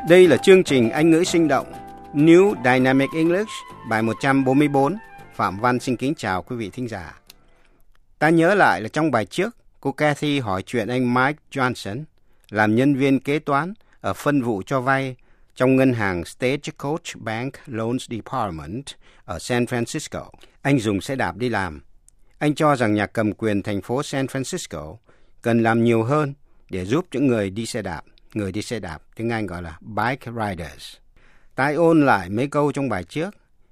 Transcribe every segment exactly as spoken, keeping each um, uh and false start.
Đây là chương trình Anh ngữ sinh động New Dynamic English bài một trăm bốn mươi bốn. Phạm Văn xin kính chào quý vị thính giả. Ta nhớ lại là trong bài trước, cô Cathy hỏi chuyện anh Mike Johnson, làm nhân viên kế toán ở phân vụ cho vay trong ngân hàng Stagecoach Bank Loans Department ở San Francisco. Anh dùng xe đạp đi làm. Anh cho rằng nhà cầm quyền thành phố San Francisco cần làm nhiều hơn để giúp những người đi xe đạp. Người đi xe đạp, tiếng Anh gọi là bike riders. Tái ôn lại mấy câu trong bài trước.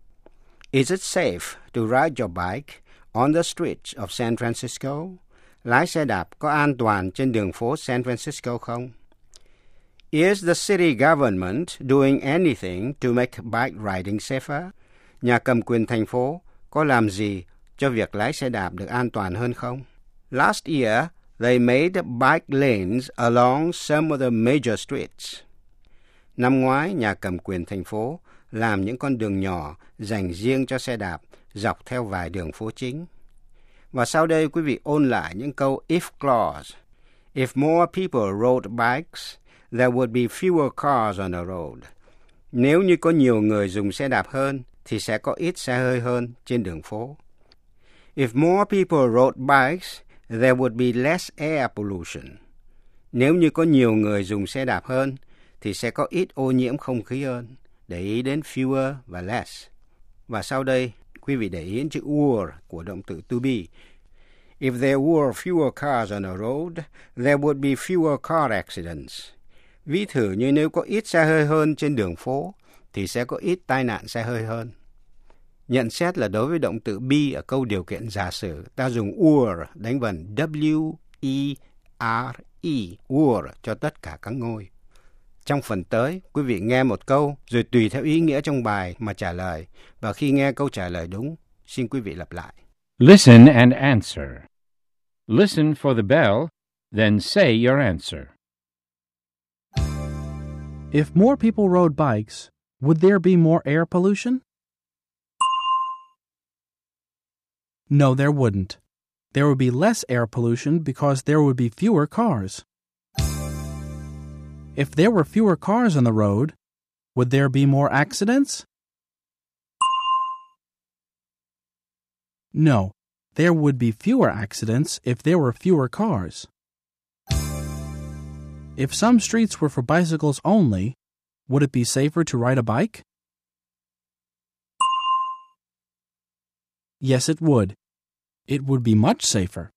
Is it safe to ride your bike on the streets of San Francisco? Lái xe đạp có an toàn trên đường phố San Francisco không? Is the city government doing anything to make bike riding safer? Nhà cầm quyền thành phố có làm gì cho việc lái xe đạp được an toàn hơn không? Last year, they made bike lanes along some of the major streets. Năm ngoái, nhà cầm quyền thành phố làm những con đường nhỏ dành riêng cho xe đạp dọc theo vài đường phố chính. Và sau đây quý vị ôn lại những câu if clause. If more people rode bikes, there would be fewer cars on the road. Nếu như có nhiều người dùng xe đạp hơn, thì sẽ có ít xe hơi hơn trên đường phố. If more people rode bikes, there would be less air pollution. Nếu như có nhiều người dùng xe đạp hơn, thì sẽ có ít ô nhiễm không khí hơn. Để ý đến fewer và less. Và sau đây, quý vị để ý đến chữ were của động từ to be. If there were fewer cars on the road, there would be fewer car accidents. Ví thử như nếu có ít xe hơi hơn trên đường phố, thì sẽ có ít tai nạn xe hơi hơn. Nhận xét là đối với động từ be ở câu điều kiện giả sử, ta dùng were đánh vần W E R E, were cho tất cả các ngôi. Trong phần tới, quý vị nghe một câu, rồi tùy theo ý nghĩa trong bài mà trả lời. Và khi nghe câu trả lời đúng, xin quý vị lặp lại. Listen and answer. Listen for the bell, then say your answer. If more people rode bikes, would there be more air pollution? No, there wouldn't. There would be less air pollution because there would be fewer cars. If there were fewer cars on the road, would there be more accidents? No, there would be fewer accidents if there were fewer cars. If some streets were for bicycles only, would it be safer to ride a bike? Yes, it would. It would be much safer.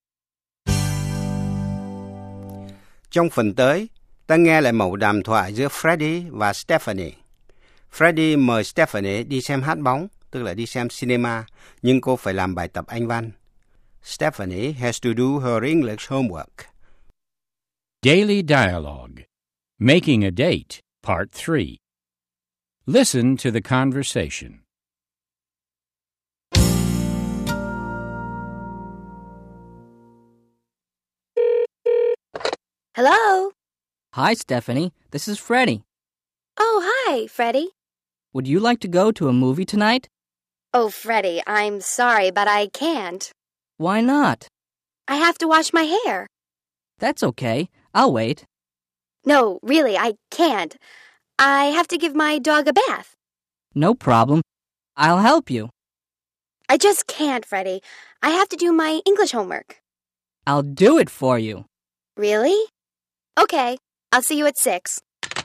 Trong phần tới, ta nghe lại mẩu đàm thoại giữa Freddie và Stephanie. Freddie mời Stephanie đi xem hát bóng, tức là đi xem cinema, nhưng cô phải làm bài tập Anh văn. Stephanie has to do her English homework. Daily Dialogue. Making a Date, Part three. Listen to the conversation. Hello? Hi, Stephanie. This is Freddie. Oh, hi, Freddie. Would you like to go to a movie tonight? Oh, Freddie, I'm sorry, but I can't. Why not? I have to wash my hair. That's okay. I'll wait. No, really, I can't. I have to give my dog a bath. No problem. I'll help you. I just can't, Freddie. I have to do my English homework. I'll do it for you. Really? Okay, I'll see you at six.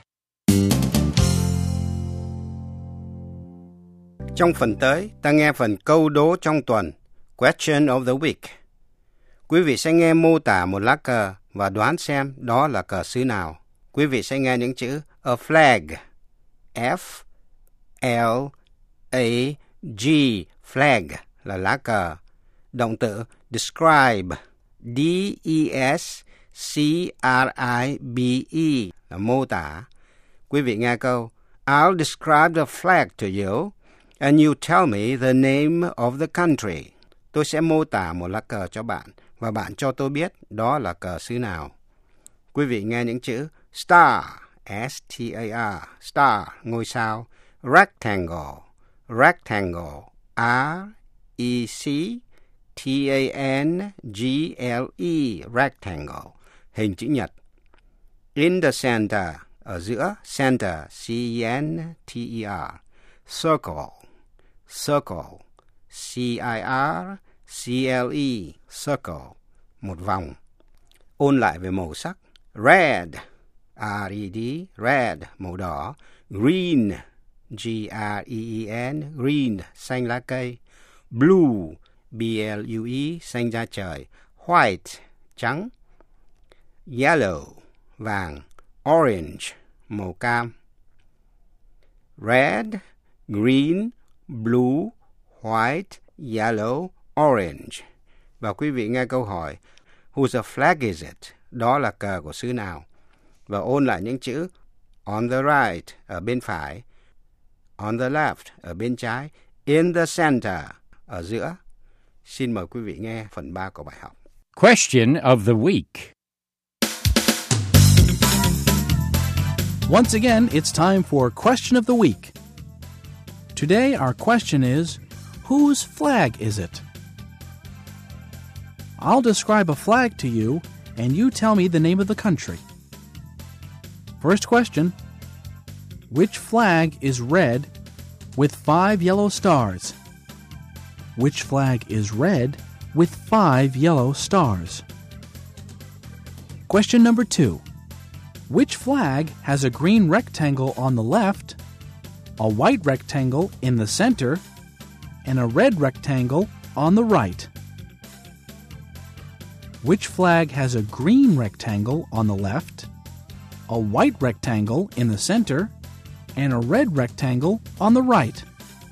Trong phần tới, ta nghe phần câu đố trong tuần, Question of the Week. Quý vị sẽ nghe mô tả một lá cờ và đoán xem đó là cờ xứ nào. Quý vị sẽ nghe những chữ a flag, F L A G, flag là lá cờ. Động từ describe, D E S C R I B E là mô tả. Quý vị nghe câu I'll describe the flag to you and you tell me the name of the country. Tôi sẽ mô tả một lá cờ cho bạn và bạn cho tôi biết đó là cờ xứ nào. Quý vị nghe những chữ star, S T A R, star, ngôi sao, rectangle, rectangle, R E C T A N G L E, rectangle, hình chữ nhật. In the center, ở giữa, center, C E N T E R, circle, circle, C I R C L E, circle, một vòng. Ôn lại về màu sắc, red, R E D, red, màu đỏ, green, G R E E N, green, xanh lá cây, blue, B L U E, xanh da trời, white, trắng, yellow, vàng, orange, màu cam. Red, green, blue, white, yellow, orange. Và quý vị nghe câu hỏi, whose flag is it? Đó là cờ của xứ nào? Và ôn lại những chữ on the right, ở bên phải, on the left, ở bên trái, in the center, ở giữa. Xin mời quý vị nghe phần ba của bài học. Question of the week. Once again, it's time for Question of the Week. Today, our question is, whose flag is it? I'll describe a flag to you, and you tell me the name of the country. First question, which flag is red with five yellow stars? Which flag is red with five yellow stars? Question number two, which flag has a green rectangle on the left, a white rectangle in the center, and a red rectangle on the right? Which flag has a green rectangle on the left, a white rectangle in the center, and a red rectangle on the right?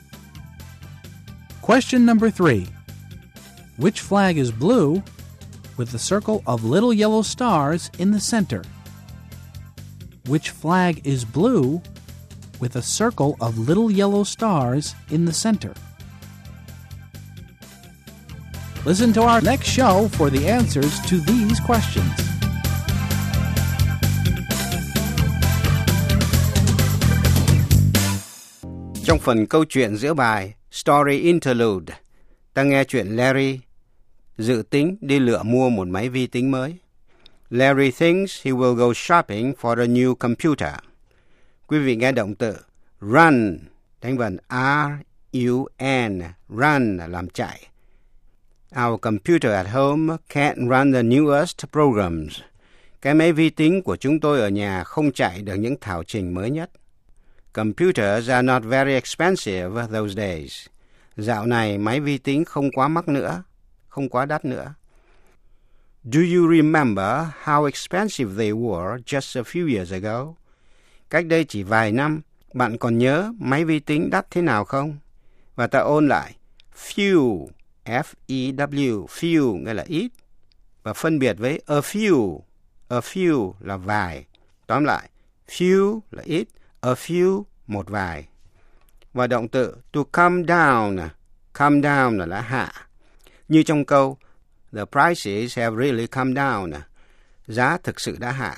Question number three. Which flag is blue with a circle of little yellow stars in the center? Which flag is blue with a circle of little yellow stars in the center? Listen to our next show for the answers to these questions. Trong phần câu chuyện giữa bài Story Interlude, ta nghe chuyện Larry dự tính đi lựa mua một máy vi tính mới. Larry thinks he will go shopping for a new computer. Quý vị nghe động từ run, thành vần R U N, run là làm chạy. Our computer at home can't run the newest programs. Cái máy vi tính của chúng tôi ở nhà không chạy được những thảo trình mới nhất. Computers are not very expensive those days. Dạo này máy vi tính không quá mắc nữa, không quá đắt nữa. Do you remember how expensive they were just a few years ago? Cách đây chỉ vài năm, bạn còn nhớ máy vi tính đắt thế nào không? Và ta ôn lại, few, F E W, few nghĩa là ít, và phân biệt với a few, a few là vài. Tóm lại, few là ít, a few một vài. Và động từ to come down, come down là hạ. Như trong câu, the prices have really come down, giá thực sự đã hạ.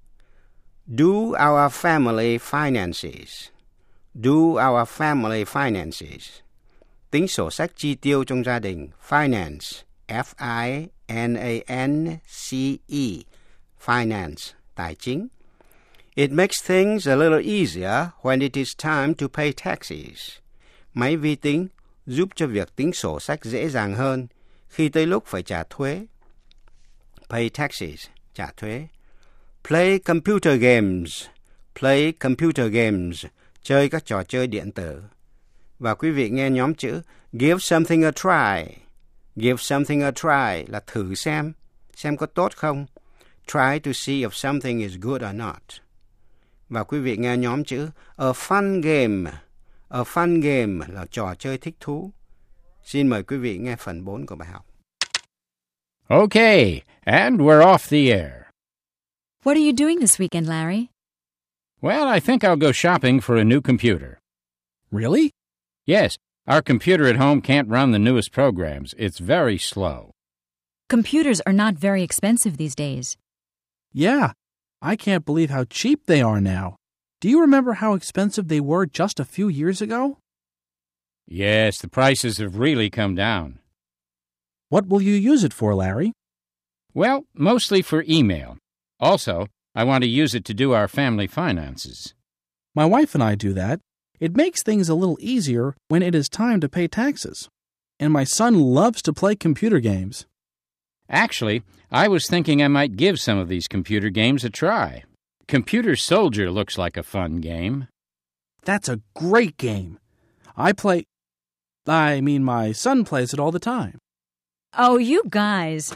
Do our family finances, do our family finances. Tính sổ sách chi tiêu trong gia đình, finance, F I N A N C E, finance, tài chính. It makes things a little easier when it is time to pay taxes. Máy vi tính giúp cho việc tính sổ sách dễ dàng hơn khi tới lúc phải trả thuế. Pay taxes, trả thuế. Play computer games, play computer games, chơi các trò chơi điện tử. Và quý vị nghe nhóm chữ give something a try. Give something a try là thử xem, xem có tốt không. Try to see if something is good or not. Và quý vị nghe nhóm chữ a fun game. A fun game là trò chơi thích thú. Xin mời quý vị nghe phần bốn của bài học. Okay, and we're off the air. What are you doing this weekend, Larry? Well, I think I'll go shopping for a new computer. Really? Yes, our computer at home can't run the newest programs. It's very slow. Computers are not very expensive these days. Yeah, I can't believe how cheap they are now. Do you remember how expensive they were just a few years ago? Yes, the prices have really come down. What will you use it for, Larry? Well, mostly for email. Also, I want to use it to do our family finances. My wife and I do that. It makes things a little easier when it is time to pay taxes. And my son loves to play computer games. Actually, I was thinking I might give some of these computer games a try. Computer Soldier looks like a fun game. That's a great game. I play... I mean, my son plays it all the time. Oh, you guys.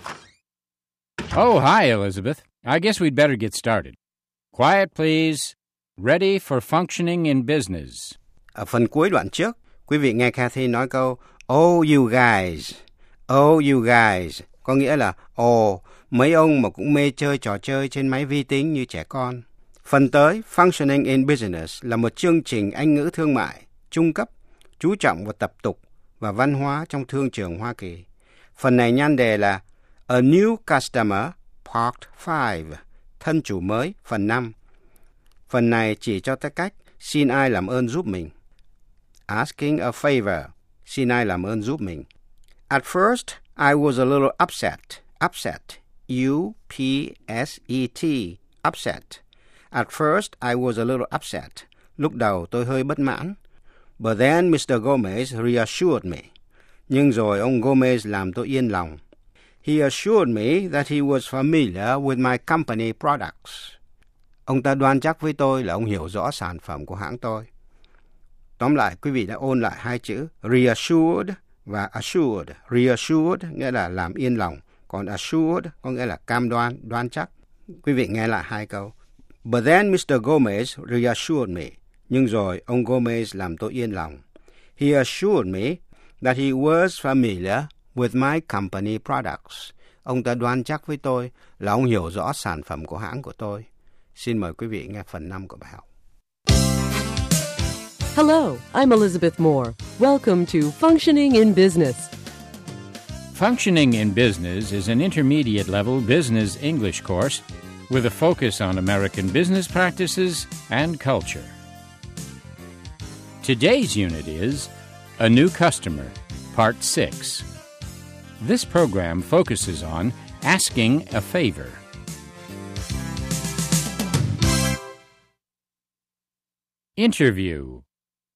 Oh, hi, Elizabeth. I guess we'd better get started. Quiet, please. Ready for functioning in business. Ở phần cuối đoạn trước, quý vị nghe Kathy nói câu Oh, you guys. Oh, you guys. Có nghĩa là Ồ, mấy ông mà cũng mê chơi trò chơi trên máy vi tính như trẻ con. Phần tới, Functioning in Business là một chương trình Anh ngữ thương mại, trung cấp, chú trọng vào tập tục và văn hóa trong thương trường Hoa Kỳ. Phần này nhan đề là A New Customer, Part five, thân chủ mới, phần năm. Phần này chỉ cho tới cách xin ai làm ơn giúp mình. Asking a favor, xin ai làm ơn giúp mình. At first, I was a little upset. Upset. U P S E T. Upset. At first, I was a little upset. Lúc đầu tôi hơi bất mãn. But then Mister Gomez reassured me. Nhưng rồi ông Gomez làm tôi yên lòng. He assured me that he was familiar with my company products. Ông ta đoan chắc với tôi là ông hiểu rõ sản phẩm của hãng tôi. Tóm lại, quý vị đã ôn lại hai chữ reassured và assured. Reassured nghĩa là làm yên lòng, còn assured có nghĩa là cam đoan, đoan chắc. Quý vị nghe lại hai câu. But then Mister Gomez reassured me. Nhưng rồi ông Gomez làm tôi yên lòng. He assured me that he was familiar with my company products. Ông ta đoan chắc với tôi là ông hiểu rõ sản phẩm của hãng của tôi. Xin mời quý vị nghe phần năm của bài học. Hello, I'm Elizabeth Moore. Welcome to Functioning in Business. Functioning in Business is an intermediate-level business English course with a focus on American business practices and culture. Today's unit is A New Customer, Part six. This program focuses on asking a favor. Interview.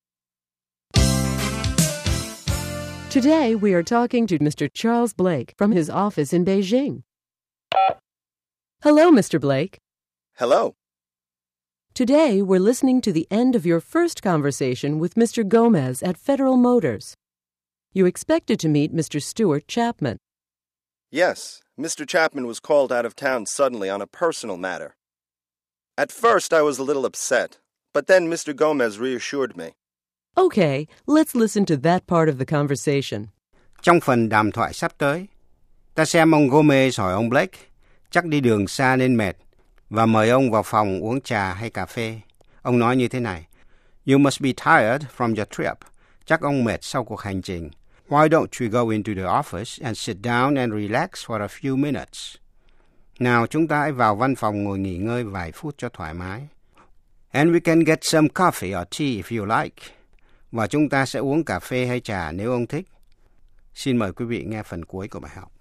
Today we are talking to Mister Charles Blake from his office in Beijing. Hello, Mister Blake. Hello. Today we're listening to the end of your first conversation with Mister Gomez at Federal Motors. You expected to meet Mister Stuart Chapman. Yes, Mister Chapman was called out of town suddenly on a personal matter. At first I was a little upset, but then Mister Gomez reassured me. Okay, let's listen to that part of the conversation. Trong phần đàm thoại sắp tới, ta xem ông Gomez hỏi ông Blake, chắc đi đường xa nên mệt, và mời ông vào phòng uống trà hay cà phê. Ông nói như thế này, You must be tired from your trip. Chắc ông mệt sau cuộc hành trình. Why don't you go into the office and sit down and relax for a few minutes? Nào chúng ta hãy vào văn phòng ngồi nghỉ ngơi vài phút cho thoải mái. And we can get some coffee or tea if you like. Và chúng ta sẽ uống cà phê hay trà nếu ông thích. Xin mời quý vị nghe phần cuối của bài học.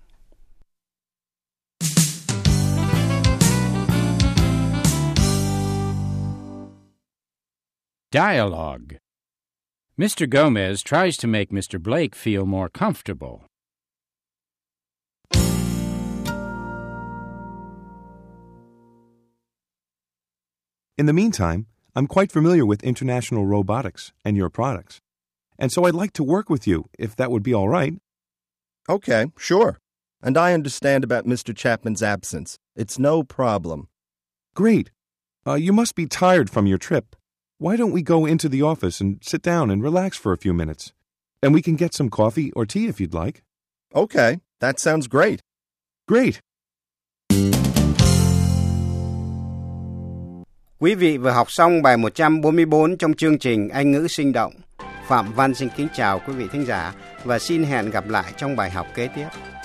Dialogue. Mister Gomez tries to make Mister Blake feel more comfortable. In the meantime, I'm quite familiar with International Robotics and your products, and so I'd like to work with you, if that would be all right. Okay, sure. And I understand about Mister Chapman's absence. It's no problem. Great. Uh, you must be tired from your trip. Why don't we go into the office and sit down and relax for a few minutes? And we can get some coffee or tea if you'd like. Okay, that sounds great. Great. Quý vị vừa học xong bài một trăm bốn mươi bốn trong chương trình Anh ngữ sinh động. Phạm Văn xin kính chào quý vị thính giả và xin hẹn gặp lại trong bài học kế tiếp.